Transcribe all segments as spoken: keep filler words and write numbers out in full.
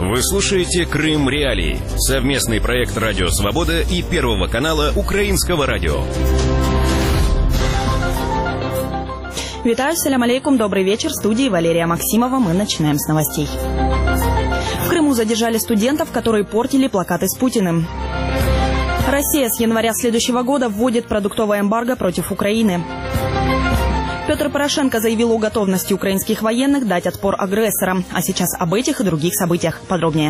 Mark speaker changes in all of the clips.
Speaker 1: Вы слушаете «Крым Реалии» — совместный проект «Радио Свобода» и Первого канала Украинского радио.
Speaker 2: Витаю, салям алейкум, добрый вечер. В студии Валерия Максимова. Мы начинаем с новостей. В Крыму задержали студентов, которые портили плакаты с Путиным. Россия с января следующего года вводит продуктовое эмбарго против Украины. Петр Порошенко заявил о готовности украинских военных дать отпор агрессорам. А сейчас об этих и других событиях подробнее.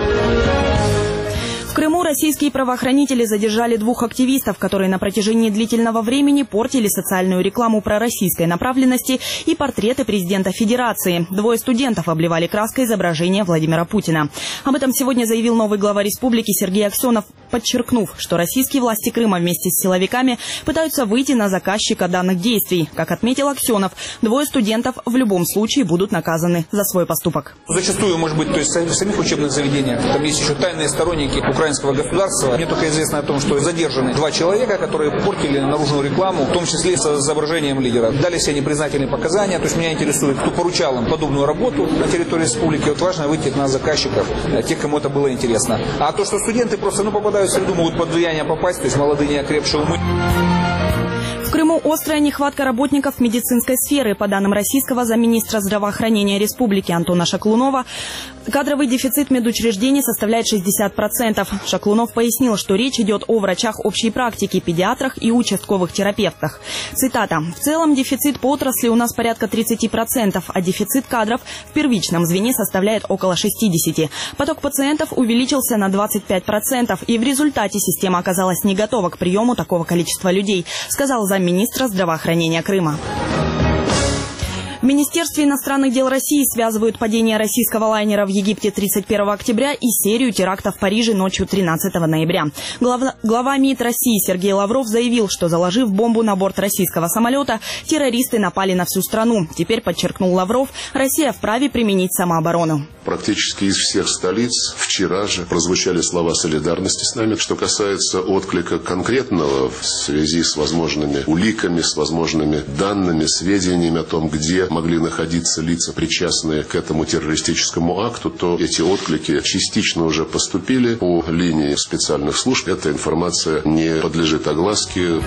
Speaker 2: В Крыму российские правоохранители задержали двух активистов, которые на протяжении длительного времени портили социальную рекламу пророссийской направленности и портреты президента Федерации. Двое студентов обливали краской изображение Владимира Путина. Об этом сегодня заявил новый глава республики Сергей Аксенов, подчеркнув, что российские власти Крыма вместе с силовиками пытаются выйти на заказчика данных действий. Как отметил Аксенов, двое студентов в любом случае будут наказаны за свой поступок.
Speaker 3: Зачастую, может быть, то есть в самих учебных заведениях, там есть еще тайные сторонники украинского государства. Мне только известно о том, что задержаны два человека, которые портили наружную рекламу, в том числе с изображением лидера. Дали все непризнательные показания. То есть меня интересует, кто поручал им подобную работу на территории республики. Вот важно выйти на заказчиков, тех, кому это было интересно. А то, что студенты просто ну, попадают в среду, могут под влияние попасть, то есть молодые неокрепшие умы.
Speaker 2: В Крыму острая нехватка работников медицинской сферы. По данным российского замминистра здравоохранения республики Антона Шаклунова, кадровый дефицит медучреждений составляет шестьдесят процентов. Шаклунов пояснил, что речь идет о врачах общей практики, педиатрах и участковых терапевтах. Цитата. «В целом дефицит по отрасли у нас порядка тридцати процентов, а дефицит кадров в первичном звене составляет около шестидесяти процентов. Поток пациентов увеличился на двадцать пять процентов, и в результате система оказалась не готова к приему такого количества людей», сказал замминистра здравоохранения Крыма. В Министерстве иностранных дел России связывают падение российского лайнера в Египте тридцать первого октября и серию терактов в Париже ночью тринадцатого ноября. Глава, глава МИД России Сергей Лавров заявил, что, заложив бомбу на борт российского самолета, террористы напали на всю страну. Теперь, подчеркнул Лавров, Россия вправе применить самооборону.
Speaker 4: Практически из всех столиц вчера же прозвучали слова солидарности с нами. Что касается отклика конкретного в связи с возможными уликами, с возможными данными, сведениями о том, где могли находиться лица, причастные к этому террористическому акту, то эти отклики частично уже поступили по линии специальных служб. Эта информация не подлежит огласке.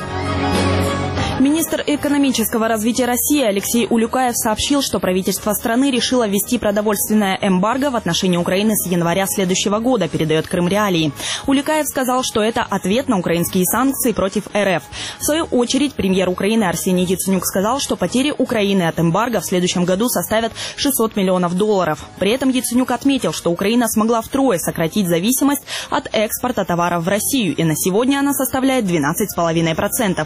Speaker 2: Министр экономического развития России Алексей Улюкаев сообщил, что правительство страны решило ввести продовольственное эмбарго в отношении Украины с января следующего года, передает Крым Реалии. Улюкаев сказал, что это ответ на украинские санкции против РФ. В свою очередь, премьер Украины Арсений Яценюк сказал, что потери Украины от эмбарго в следующем году составят шестьсот миллионов долларов. При этом Яценюк отметил, что Украина смогла втрое сократить зависимость от экспорта товаров в Россию, и на сегодня она составляет двенадцать целых пять десятых процента.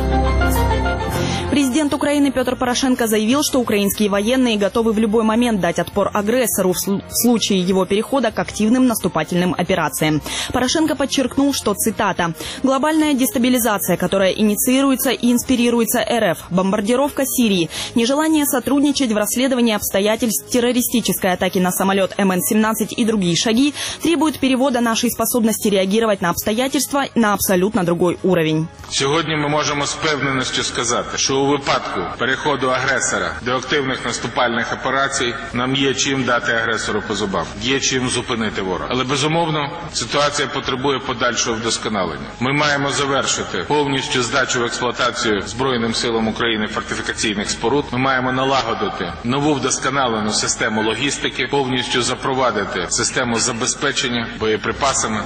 Speaker 2: Президент Украины Петр Порошенко заявил, что украинские военные готовы в любой момент дать отпор агрессору в случае его перехода к активным наступательным операциям. Порошенко подчеркнул, что, цитата, «глобальная дестабилизация, которая инициируется и инспирируется РФ, бомбардировка Сирии, нежелание сотрудничать в расследовании обстоятельств террористической атаки на самолет эм эн семнадцать и другие шаги требуют перевода нашей способности реагировать на обстоятельства на абсолютно другой уровень».
Speaker 5: Сьогодні ми можемо з впевненістю сказати, що у випадку переходу агресора до активних наступальних операцій нам є чим дати агресору по зубам, є чим зупинити ворога. Але, безумовно, ситуація потребує подальшого вдосконалення. Ми маємо завершити повністю здачу в експлуатацію Збройним силам України фортифікаційних споруд. Ми маємо налагодити нову вдосконалену систему логістики, повністю запровадити систему забезпечення боєприпасами.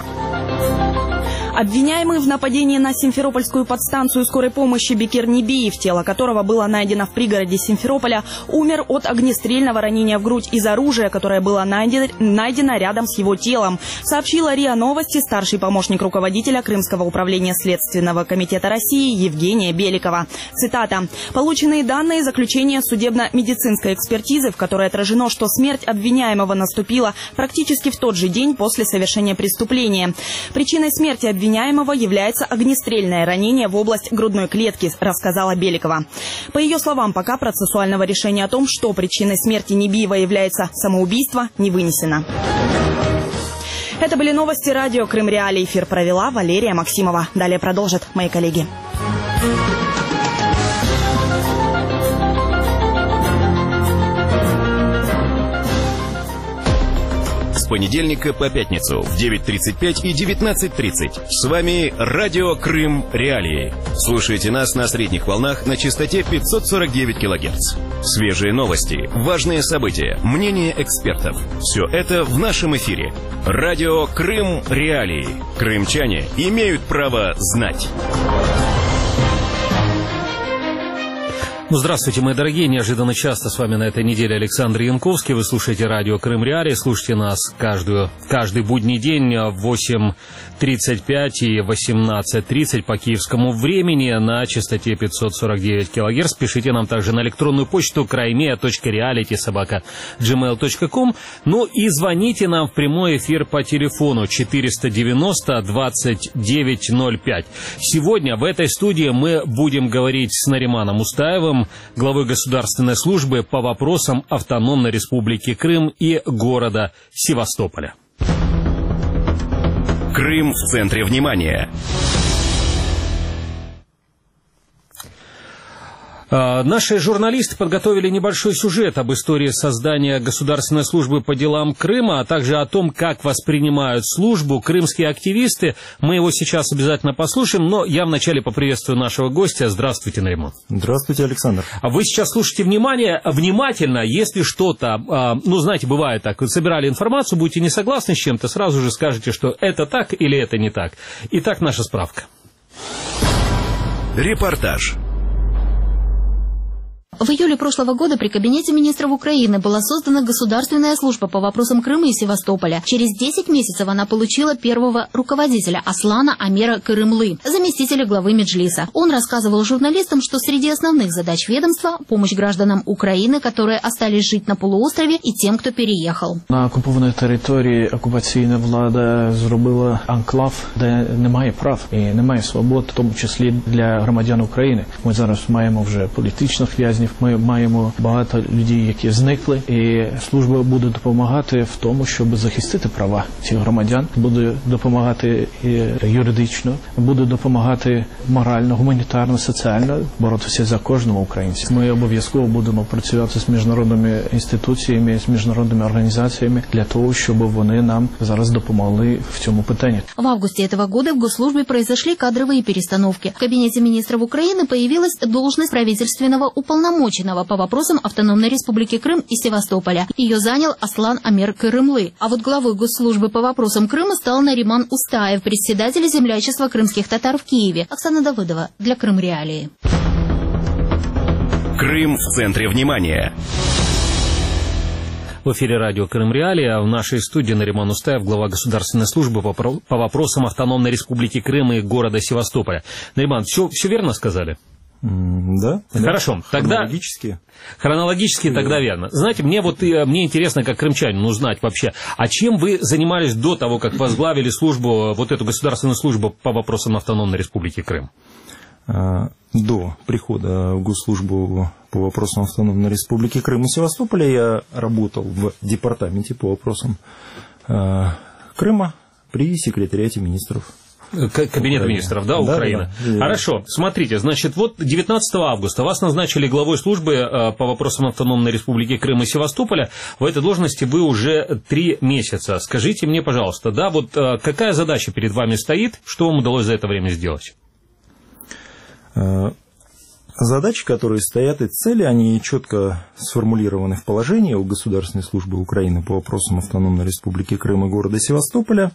Speaker 2: Обвиняемый в нападении на Симферопольскую подстанцию скорой помощи Бекир Небиев, тело которого было найдено в пригороде Симферополя, умер от огнестрельного ранения в грудь из оружия, которое было найдено рядом с его телом, сообщила РИА Новости старший помощник руководителя Крымского управления Следственного комитета России Евгения Беликова. Цитата. «Полученные данные заключения судебно-медицинской экспертизы, в которой отражено, что смерть обвиняемого наступила практически в тот же день после совершения преступления. Причиной смерти обвиняемого обвиняемого является огнестрельное ранение в область грудной клетки, рассказала Беликова. По ее словам, пока процессуального решения о том, что причиной смерти Небиева является самоубийство, не вынесено. Это были новости радио Крым Реалии. Эфир провела Валерия Максимова. Далее продолжат мои коллеги.
Speaker 1: понедельника по пятницу в девять тридцать пять и девятнадцать тридцать. С вами Радио Крым Реалии. Слушайте нас на средних волнах на частоте пятьсот сорок девять килогерц. Свежие новости, важные события, мнения экспертов. Все это в нашем эфире. Радио Крым Реалии. Крымчане имеют право знать.
Speaker 6: Ну, здравствуйте, мои дорогие. Неожиданно часто с вами на этой неделе Александр Янковский. Вы слушаете радио Крым Реалии. Слушайте нас каждую, каждый будний день в восемь тридцать пять и восемнадцать тридцать по киевскому времени на частоте пятьсот сорок девять килогерц. Пишите нам также на электронную почту краймея точка реалити собака джи мейл точка ком. Ну и звоните нам в прямой эфир по телефону четыреста девяносто двадцать девять ноль пять. Сегодня в этой студии мы будем говорить с Нариманом Устаевым, главой государственной службы по вопросам автономной республики Крым и города Севастополя.
Speaker 1: Крым в центре внимания.
Speaker 6: Наши журналисты подготовили небольшой сюжет об истории создания Государственной службы по делам Крыма, а также о том, как воспринимают службу крымские активисты. Мы его сейчас обязательно послушаем, но я вначале поприветствую нашего гостя. Здравствуйте, Нариман.
Speaker 7: Здравствуйте, Александр.
Speaker 6: Вы сейчас слушайте внимание, внимательно, если что-то, ну, знаете, бывает так, вы собирали информацию, будете не согласны с чем-то, сразу же скажете, что это так или это не так. Итак, наша справка.
Speaker 1: Репортаж.
Speaker 8: В июле прошлого года при Кабинете министров Украины была создана Государственная служба по вопросам Крыма и Севастополя. Через десять месяцев она получила первого руководителя Аслана Амера Кырымлы, заместителя главы Меджлиса. Он рассказывал журналистам, что среди основных задач ведомства – помощь гражданам України, которые остались жить на полуострове, и тем, кто переехал.
Speaker 9: На окупованій території окупаційна влада зробила анклав, де немає прав і немає свобод, в тому числі для громадян України. Ми зараз маємо вже політичних в'язнів. Ми маємо багато людей, які зникли, і служба буде допомагати в тому, щоб захистити права цих громадян, буде допомагати юридично, буде допомагати морально, гуманітарно, соціально боротися за кожного українця. Ми обов'язково будемо працювати з міжнародними інституціями, з міжнародними організаціями для того, щоб вони нам зараз допомогли в цьому питанні.
Speaker 8: В августе этого года в госслужбе произошли кадровые перестановки. В Кабинете министров Украины появилась должность правительственного уполномоченного по вопросам автономной республики Крым и Севастополя. Ее занял Аслан Амер Кырымлы. А вот главой госслужбы по вопросам Крыма стал Нариман Устаев, председатель землячества крымских татар в Киеве. Оксана Давыдова для Крым Реалии.
Speaker 1: Крым в центре внимания.
Speaker 6: В эфире радио Крым Реалии, а в нашей студии Нариман Устаев, глава Государственной службы по, по вопросам автономной республики Крым и города Севастополя. Нариман, все, все верно сказали?
Speaker 7: Да.
Speaker 6: Хорошо. Тогда
Speaker 7: хронологически.
Speaker 6: Хронологически да. Тогда верно. Знаете, мне вот мне интересно, как крымчанину, узнать вообще, а чем вы занимались до того, как возглавили службу, вот эту государственную службу по вопросам автономной республики Крым?
Speaker 7: До прихода в госслужбу по вопросам автономной республики Крым и Севастополя я работал в департаменте по вопросам Крыма при секретариате министров.
Speaker 6: Кабинет Украины. министров, да, да Украины. Да, да. Хорошо, смотрите, значит, вот девятнадцатого августа вас назначили главой службы по вопросам автономной республики Крым и Севастополя. В этой должности вы уже три месяца. Скажите мне, пожалуйста, да, вот какая задача перед вами стоит, что вам удалось за это время сделать?
Speaker 7: Задачи, которые стоят, и цели, они четко сформулированы в положении у Государственной службы Украины по вопросам автономной республики Крым и города Севастополя.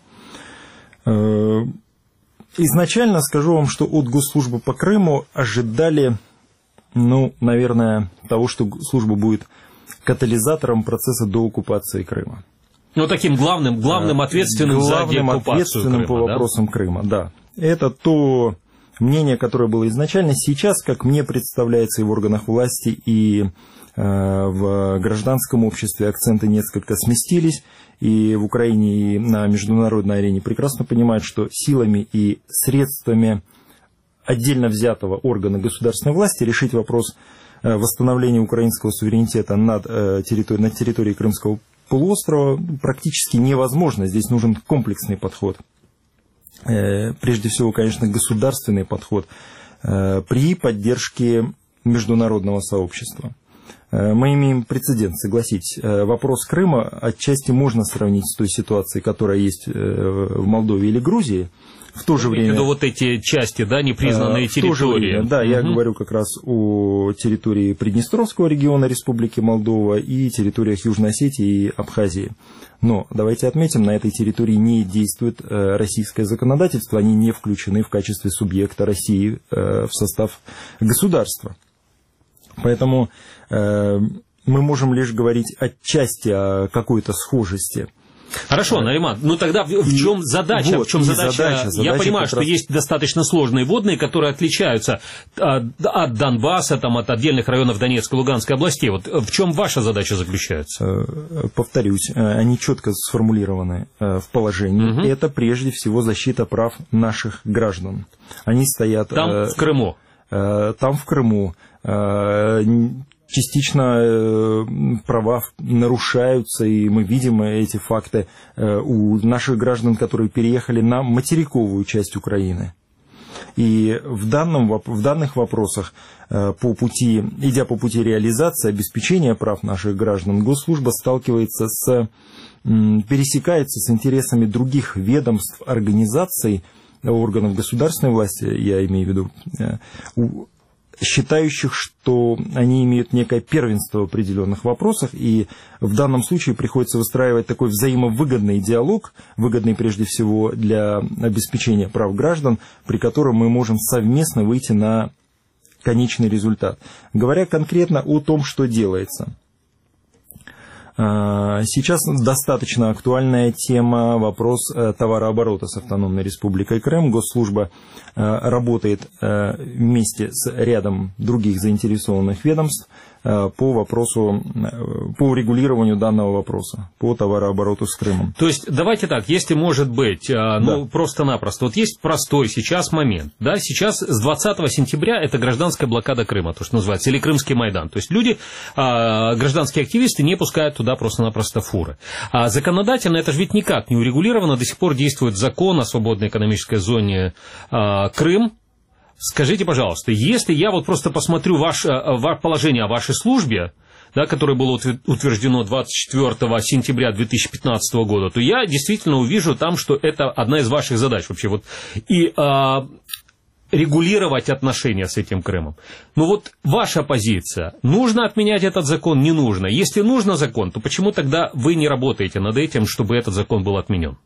Speaker 7: Изначально скажу вам, что от Госслужбы по Крыму ожидали, ну, наверное, того, что служба будет катализатором процесса дооккупации Крыма.
Speaker 6: Ну, таким главным, главным ответственным
Speaker 7: главным
Speaker 6: за деоккупацию
Speaker 7: ответственным
Speaker 6: Крыма,
Speaker 7: по
Speaker 6: да?
Speaker 7: вопросам Крыма, да. Это то мнение, которое было изначально. Сейчас, как мне представляется, и в органах власти, и э, в гражданском обществе акценты несколько сместились. И в Украине, и на международной арене прекрасно понимают, что силами и средствами отдельно взятого органа государственной власти решить вопрос восстановления украинского суверенитета над территорией, над территорией Крымского полуострова практически невозможно. Здесь нужен комплексный подход. Прежде всего, конечно, государственный подход при поддержке международного сообщества. Мы имеем прецедент, согласитесь. Вопрос Крыма отчасти можно сравнить с той ситуацией, которая есть в Молдове или Грузии. В то же время...
Speaker 6: Вот эти части, да, непризнанные территории. В то же время,
Speaker 7: да,
Speaker 6: угу.
Speaker 7: Я говорю как раз о территории Приднестровского региона Республики Молдова и территориях Южной Осетии и Абхазии. Но давайте отметим, на этой территории не действует российское законодательство, они не включены в качестве субъекта России в состав государства. Поэтому э, мы можем лишь говорить отчасти о какой-то схожести.
Speaker 6: Хорошо, Нариман, ну тогда в, в чем задача?
Speaker 7: Вот,
Speaker 6: в чем задача?
Speaker 7: задача?
Speaker 6: Я
Speaker 7: задача
Speaker 6: понимаю, что раз... есть достаточно сложные водные, которые отличаются от, от Донбасса, там, от отдельных районов Донецкой и Луганской областей. Вот в чем ваша задача заключается?
Speaker 7: Повторюсь, они четко сформулированы в положении. Угу. Это прежде всего защита прав наших граждан. Они стоят...
Speaker 6: Там, в Крыму?
Speaker 7: Там, в Крыму. Частично права нарушаются, и мы видим эти факты у наших граждан, которые переехали на материковую часть Украины. И в, данном, в данных вопросах, по пути, идя по пути реализации, обеспечения прав наших граждан, госслужба сталкивается с, пересекается с интересами других ведомств, организаций, органов государственной власти, я имею в виду, считающих, что они имеют некое первенство в определенных вопросах, и в данном случае приходится выстраивать такой взаимовыгодный диалог, выгодный прежде всего для обеспечения прав граждан, при котором мы можем совместно выйти на конечный результат. Говоря конкретно о том, что делается. Сейчас достаточно актуальная тема, вопрос товарооборота с Автономной Республикой Крым. Госслужба работает вместе с рядом других заинтересованных ведомств по вопросу, по регулированию данного вопроса, по товарообороту с Крымом.
Speaker 6: То есть, давайте так, если может быть, ну, да. просто-напросто, вот есть простой сейчас момент, да, сейчас с двадцатого сентября это гражданская блокада Крыма, то, что называется, или Крымский Майдан, то есть люди, гражданские активисты не пускают туда просто-напросто фуры. А законодательно это же ведь никак не урегулировано, до сих пор действует закон о свободной экономической зоне Крым. Скажите, пожалуйста, если я вот просто посмотрю ваше, ваше положение о вашей службе, да, которое было утверждено двадцать четвёртого сентября две тысячи пятнадцатого года, то я действительно увижу там, что это одна из ваших задач вообще. Вот, и а, регулировать отношения с этим Крымом. Но вот ваша позиция, нужно отменять этот закон, не нужно? Если нужно закон, то почему тогда вы не работаете над этим, чтобы этот закон был отменен?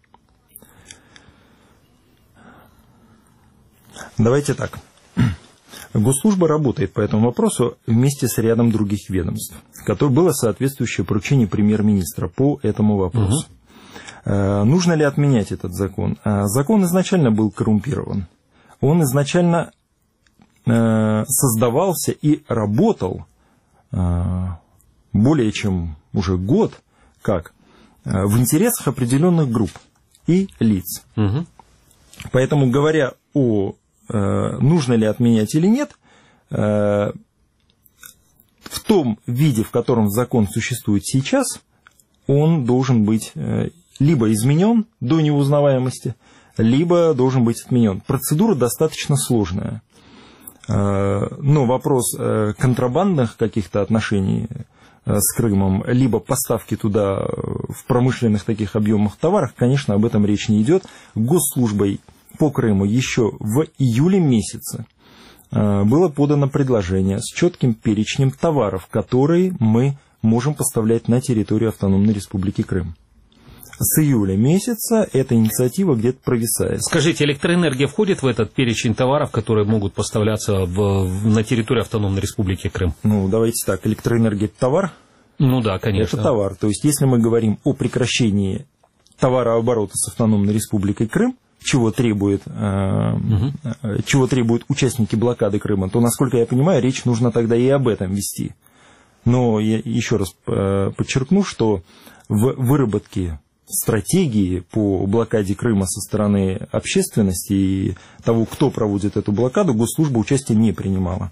Speaker 7: Давайте так. Госслужба работает по этому вопросу вместе с рядом других ведомств, которое было соответствующее поручение премьер-министра по этому вопросу. Угу. Нужно ли отменять этот закон? Закон изначально был коррумпирован. Он изначально создавался и работал более чем уже год как в интересах определенных групп и лиц. Угу. Поэтому, говоря о нужно ли отменять или нет, в том виде, в котором закон существует сейчас, он должен быть либо изменен до неузнаваемости, либо должен быть отменен. Процедура достаточно сложная. Но вопрос контрабандных каких-то отношений с Крымом, либо поставки туда в промышленных таких объемах товаров, конечно, об этом речь не идет. Госслужбой по Крыму еще в июле месяце было подано предложение с четким перечнем товаров, которые мы можем поставлять на территорию Автономной Республики Крым. С июля месяца эта инициатива где-то провисает.
Speaker 6: Скажите, электроэнергия входит в этот перечень товаров, которые могут поставляться в, на территорию Автономной Республики Крым?
Speaker 7: Ну, давайте так, электроэнергия – это товар?
Speaker 6: Ну да, конечно.
Speaker 7: Это товар. То есть, если мы говорим о прекращении товарооборота с Автономной Республикой Крым, чего требует, э, угу. чего требуют участники блокады Крыма, то, насколько я понимаю, речь нужно тогда и об этом вести. Но я еще раз подчеркну, что в выработке стратегии по блокаде Крыма со стороны общественности и того, кто проводит эту блокаду, госслужба участия не принимала.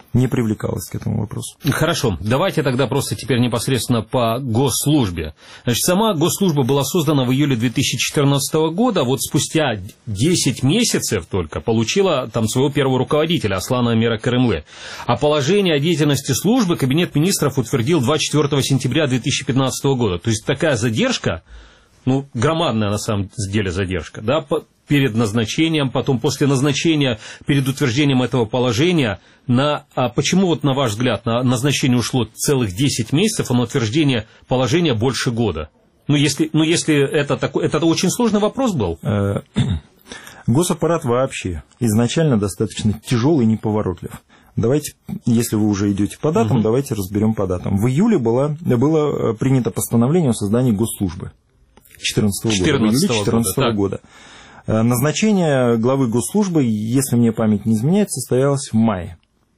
Speaker 7: не привлекалась к этому вопросу.
Speaker 6: Хорошо, давайте тогда просто теперь непосредственно по госслужбе. Значит, сама госслужба была создана в июле две тысячи четырнадцатого года, вот спустя десять месяцев только получила там своего первого руководителя, Аслана Амира Карымлы. А положение о деятельности службы Кабинет министров утвердил двадцать четвёртого сентября две тысячи пятнадцатого года. То есть такая задержка, ну, громадная на самом деле задержка, да, перед назначением, потом после назначения, перед утверждением этого положения, на, а почему, вот на ваш взгляд, на назначение ушло целых десять месяцев, а на утверждение положения больше года? Ну, если, ну, если это такой, это очень сложный вопрос был.
Speaker 7: Госаппарат вообще изначально достаточно тяжелый и неповоротлив. Давайте, если вы уже идете по датам, угу. давайте разберем по датам. В июле было, было принято постановление о создании госслужбы две тысячи четырнадцатого года. Назначение главы госслужбы, если мне память не изменяет, состоялось в мае.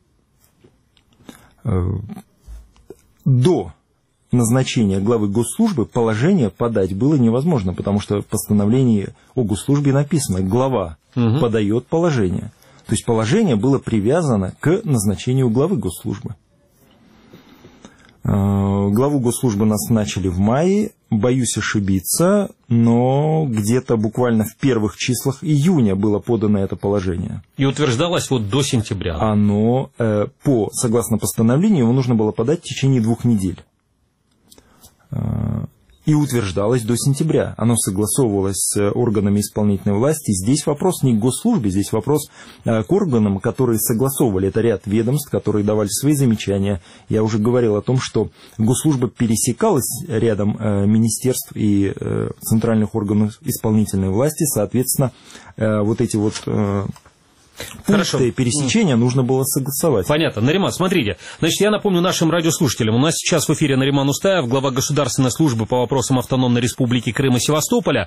Speaker 7: До назначения главы госслужбы положение подать было невозможно, потому что в постановлении о госслужбе написано: глава угу. подает положение. То есть положение было привязано к назначению главы госслужбы. Главу госслужбы нас начали в мае, боюсь ошибиться, но где-то буквально в первых числах июня было подано это положение.
Speaker 6: И утверждалось вот до сентября.
Speaker 7: Оно, по, согласно постановлению, его нужно было подать в течение двух недель. И утверждалось до сентября. Оно согласовывалось с органами исполнительной власти. Здесь вопрос не к госслужбе, здесь вопрос к органам, которые согласовывали. Это ряд ведомств, которые давали свои замечания. Я уже говорил о том, что госслужба пересекалась рядом министерств и центральных органов исполнительной власти. Соответственно, вот эти вот...
Speaker 6: Хорошо.
Speaker 7: Пункты пересечения нужно было согласовать.
Speaker 6: Понятно. Нариман, смотрите. Значит, я напомню нашим радиослушателям. У нас сейчас в эфире Нариман Устаев, глава Государственной службы по вопросам Автономной Республики Крым и Севастополя.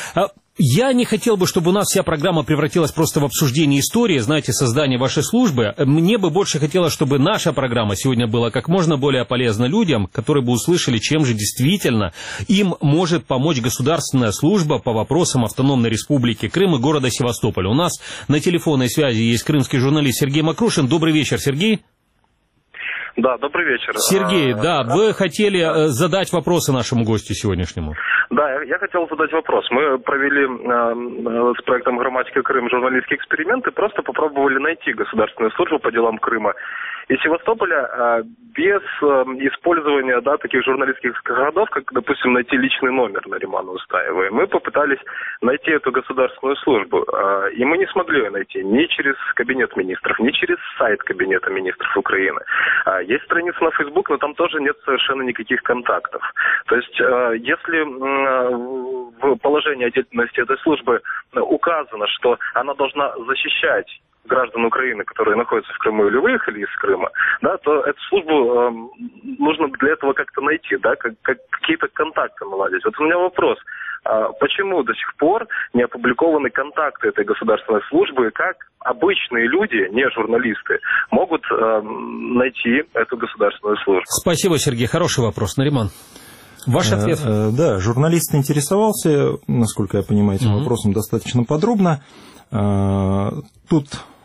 Speaker 6: Я не хотел бы, чтобы у нас вся программа превратилась просто в обсуждение истории, знаете, создания вашей службы. Мне бы больше хотелось, чтобы наша программа сегодня была как можно более полезна людям, которые бы услышали, чем же действительно им может помочь государственная служба по вопросам Автономной Республики Крым и города Севастополя. У нас на телефонной связи есть крымский журналист Сергей Макрушин. Добрый вечер, Сергей.
Speaker 10: Да, добрый вечер.
Speaker 6: Сергей, да, вы хотели задать вопросы нашему гостю сегодняшнему.
Speaker 10: Да, я хотел задать вопрос. Мы провели э, с проектом «Грамматика Крым» журналистский эксперимент и просто попробовали найти государственную службу по делам Крыма и Севастополя э, без э, использования, да, таких журналистских ходов, как, допустим, найти личный номер Наримана Устаева. И мы попытались найти эту государственную службу, э, и мы не смогли ее найти ни через Кабинет министров, ни через сайт Кабинета министров Украины. Э, есть страница на Facebook, но там тоже нет совершенно никаких контактов. То есть, э, если э, в положении о деятельности этой службы указано, что она должна защищать граждан Украины, которые находятся в Крыму или выехали из Крыма, да, то эту службу э, нужно для этого как-то найти, да, как, как, какие-то контакты наладить. Вот у меня вопрос. А почему до сих пор не опубликованы контакты этой государственной службы, и как обычные люди, не журналисты, могут э, найти эту государственную службу?
Speaker 6: Спасибо, Сергей. Хороший вопрос. Нариман, ваш ответ?
Speaker 7: Да, журналист интересовался, насколько я понимаю, этим mm-hmm. вопросом достаточно подробно. Тут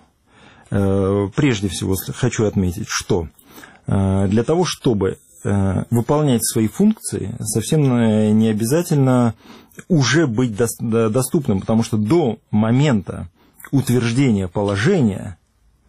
Speaker 7: прежде всего хочу отметить, что для того, чтобы выполнять свои функции, совсем не обязательно уже быть доступным, потому что до момента утверждения положения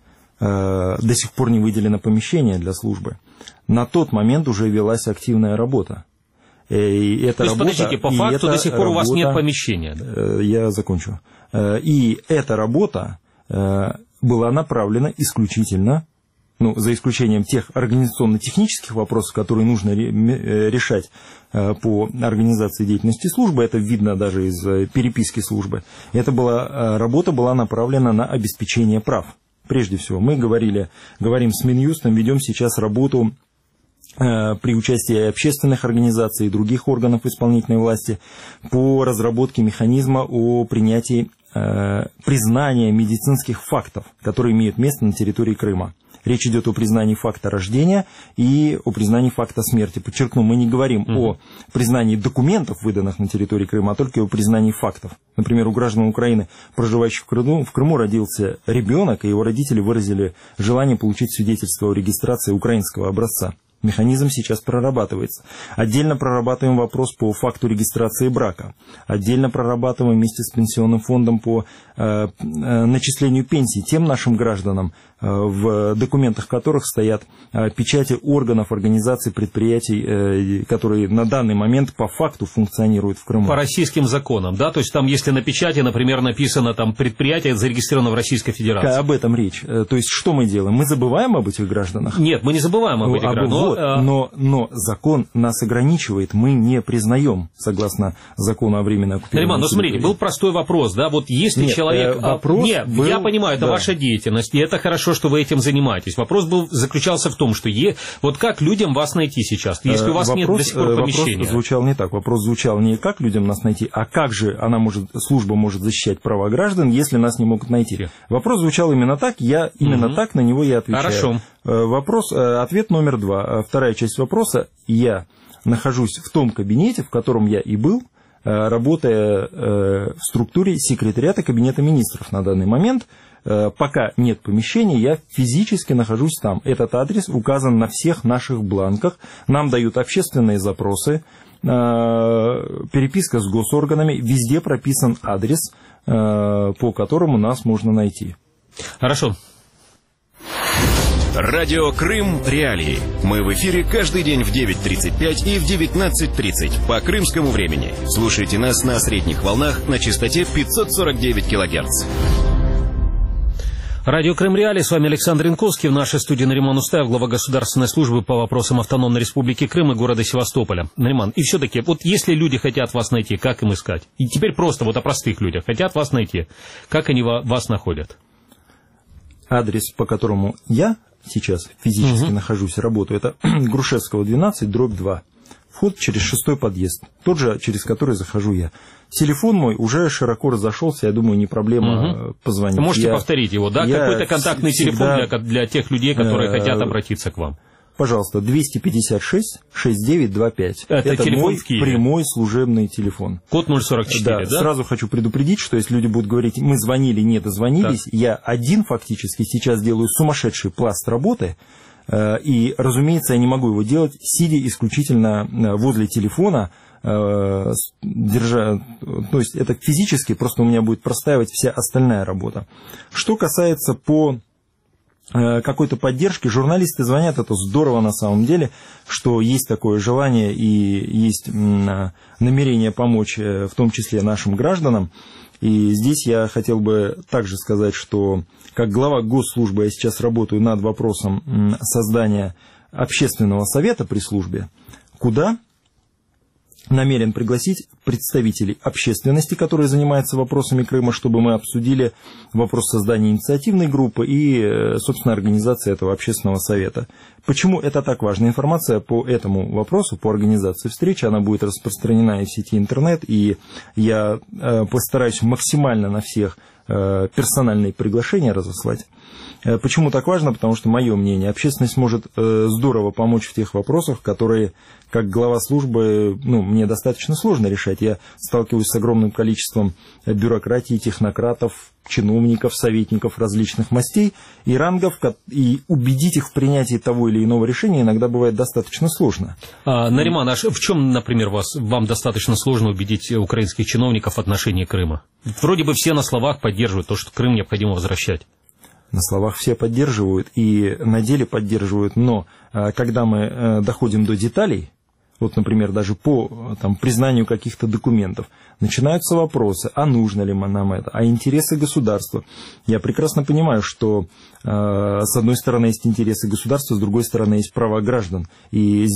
Speaker 7: до сих пор не выделено помещение для службы. На тот момент уже велась активная работа. И эта
Speaker 6: То есть,
Speaker 7: работа,
Speaker 6: подождите, по факту до сих пор работа, у вас нет помещения? Да?
Speaker 7: Я закончу. И эта работа была направлена исключительно, ну, за исключением тех организационно-технических вопросов, которые нужно решать по организации деятельности службы, это видно даже из переписки службы, эта была, работа была направлена на обеспечение прав. Прежде всего, мы говорили, говорим с Минюстом, ведем сейчас работу при участии общественных организаций и других органов исполнительной власти по разработке механизма о принятии э, признания медицинских фактов, которые имеют место на территории Крыма. Речь идет о признании факта рождения и о признании факта смерти. Подчеркну, мы не говорим mm-hmm. о признании документов, выданных на территории Крыма, а только о признании фактов. Например, у граждан Украины, проживающих в Крыму, в Крыму родился ребенок, и его родители выразили желание получить свидетельство о регистрации украинского образца. Механизм сейчас прорабатывается. Отдельно прорабатываем вопрос по факту регистрации брака. Отдельно прорабатываем вместе с Пенсионным фондом по э, э, начислению пенсий тем нашим гражданам, э, в документах которых стоят э, печати органов, организаций, предприятий, э, которые на данный момент по факту функционируют в Крыму.
Speaker 6: По российским законам, да? То есть там, если на печати, например, написано там предприятие зарегистрировано в Российской Федерации.
Speaker 7: Об этом речь. То есть что мы делаем? Мы забываем об этих гражданах?
Speaker 6: Нет, мы не забываем об этих гражданах.
Speaker 7: Вот, но, но закон нас ограничивает, мы не признаем, согласно закону о временной оккупированной
Speaker 6: Нариман, ну смотрите, был простой вопрос, да, вот если
Speaker 7: Нет,
Speaker 6: человек...
Speaker 7: Э, вопрос
Speaker 6: Нет,
Speaker 7: был,
Speaker 6: я понимаю, это
Speaker 7: да.
Speaker 6: ваша деятельность, и это хорошо, что вы этим занимаетесь. Вопрос был, заключался в том, что е... вот как людям вас найти сейчас, если у вас
Speaker 7: вопрос,
Speaker 6: нет до сих пор помещения?
Speaker 7: Вопрос звучал не так, вопрос звучал не как людям нас найти, а как же она может, служба может защищать права граждан, если нас не могут найти. Вопрос звучал именно так, я именно угу. так на него и отвечаю.
Speaker 6: Хорошо.
Speaker 7: Вопрос, ответ номер два, вторая часть вопроса. Я нахожусь в том кабинете, в котором я и был, работая в структуре секретариата Кабинета министров на данный момент. Пока нет помещения, я физически нахожусь там. Этот адрес указан на всех наших бланках. Нам дают общественные запросы, переписка с госорганами. Везде прописан адрес, по которому нас можно найти.
Speaker 6: Хорошо.
Speaker 1: Радио Крым Реалии. Мы в эфире каждый день в девять тридцать пять и в девятнадцать тридцать по крымскому времени. Слушайте нас на средних волнах на частоте пятьсот сорок девять килогерц.
Speaker 6: Радио Крым Реалии, с вами Александр Янковский. В нашей студии Нариман Устаев, глава Государственной службы по вопросам Автономной Республики Крым и города Севастополя. Нариман, и все-таки, вот если люди хотят вас найти, как им искать? И теперь просто вот о простых людях. Хотят вас найти, как они вас находят?
Speaker 7: Адрес, по которому я сейчас физически угу. нахожусь, работаю, это Грушевского, двенадцать, дробь два. Вход через шестой подъезд, тот же, через который захожу я. Телефон мой уже широко разошелся, я думаю, не проблема угу. позвонить.
Speaker 6: Можете
Speaker 7: я,
Speaker 6: повторить его, да? Какой-то контактный
Speaker 7: всегда,
Speaker 6: телефон для, для тех людей, которые э, хотят обратиться к вам.
Speaker 7: Пожалуйста, двести пятьдесят шесть шестьдесят девять двадцать пять.
Speaker 6: Это, это телефон
Speaker 7: мой
Speaker 6: в Киеве.
Speaker 7: Прямой служебный телефон.
Speaker 6: Код ноль сорок четыре, да,
Speaker 7: да? Сразу хочу предупредить, что если люди будут говорить, мы звонили, не дозвонились, так. я один фактически сейчас делаю сумасшедший пласт работы, и, разумеется, я не могу его делать, сидя исключительно возле телефона, держа, то есть это физически, просто у меня будет простаивать вся остальная работа. Что касается по какой-то поддержки, журналисты звонят, это здорово на самом деле, что есть такое желание и есть намерение помочь, в том числе нашим гражданам. И здесь я хотел бы также сказать, что как глава госслужбы я сейчас работаю над вопросом создания общественного совета при службе, куда намерен пригласить представителей общественности, которые занимаются вопросами Крыма, чтобы мы обсудили вопрос создания инициативной группы и, собственно, организации этого общественного совета. Почему это так важно? Информация по этому вопросу, по организации встречи, она будет распространена и в сети интернет, и я постараюсь максимально на всех персональные приглашения разослать. Почему так важно? Потому что, мое мнение, общественность может здорово помочь в тех вопросах, которые, как глава службы, ну, мне достаточно сложно решать. Я сталкиваюсь с огромным количеством бюрократии, технократов, чиновников, советников различных мастей и рангов, и убедить их в принятии того или иного решения иногда бывает достаточно сложно.
Speaker 6: А, Нариман, а в чем, например, вас, вам достаточно сложно убедить украинских чиновников в отношении Крыма? Вроде бы все на словах поддерживают то, что Крым необходимо возвращать.
Speaker 7: На словах все поддерживают и на деле поддерживают, но когда мы доходим до деталей, вот, например, даже по там, признанию каких-то документов, начинаются вопросы, а нужно ли нам это, а интересы государства. Я прекрасно понимаю, что э, с одной стороны есть интересы государства, с другой стороны есть права граждан. И здесь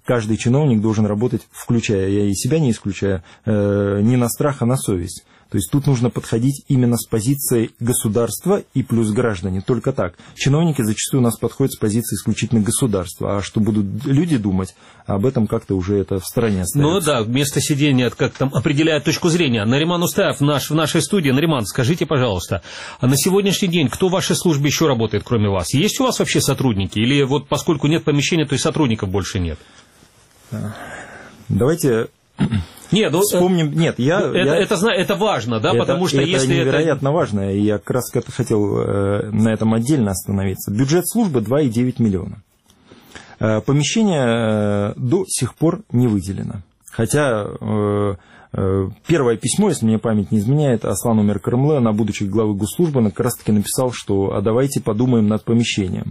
Speaker 7: каждый чиновник должен работать, включая, я и себя не исключаю, не на страх, а на совесть. То есть тут нужно подходить именно с позиции государства и плюс граждане. Только так. Чиновники зачастую у нас подходят с позиции исключительно государства. А что будут люди думать, об этом как-то уже это в стороне остается.
Speaker 6: Ну да, место сидения как там определяет точку зрения. Нариман Устаев наш, в нашей студии. Нариман, скажите, пожалуйста, а на сегодняшний день кто в вашей службе еще работает, кроме вас? Есть у вас вообще сотрудники? Или вот поскольку нет помещения, то и сотрудников больше нет?
Speaker 7: Давайте...
Speaker 6: Нет, ну,
Speaker 7: вспомним. Нет, я,
Speaker 6: это,
Speaker 7: я,
Speaker 6: это, это важно, да,
Speaker 7: это,
Speaker 6: потому что
Speaker 7: это
Speaker 6: если
Speaker 7: невероятно
Speaker 6: это...
Speaker 7: важно, и я как раз хотел э, на этом отдельно остановиться. Бюджет службы два и девять миллиона. Э, помещение э, до сих пор не выделено. Хотя э, э, первое письмо, если мне память не изменяет, Аслан Умер Карымлы, на будущих главы госслужбы, как раз таки написал, что а давайте подумаем над помещением.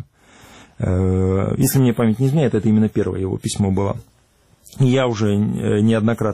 Speaker 7: Э, если мне память не изменяет, это именно первое его письмо было. Я уже неоднократно